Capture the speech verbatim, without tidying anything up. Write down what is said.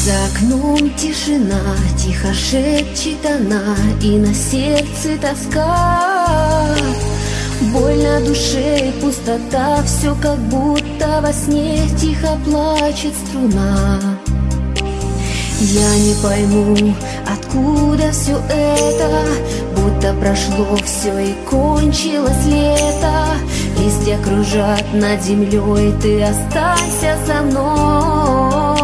За окном тишина, тихо шепчет она, и на сердце тоска. Боль на душе и пустота, все как будто во сне тихо плачет струна. Я не пойму, откуда все это, будто прошло все и кончилось лето. Листья кружат над землей, ты останься со мной.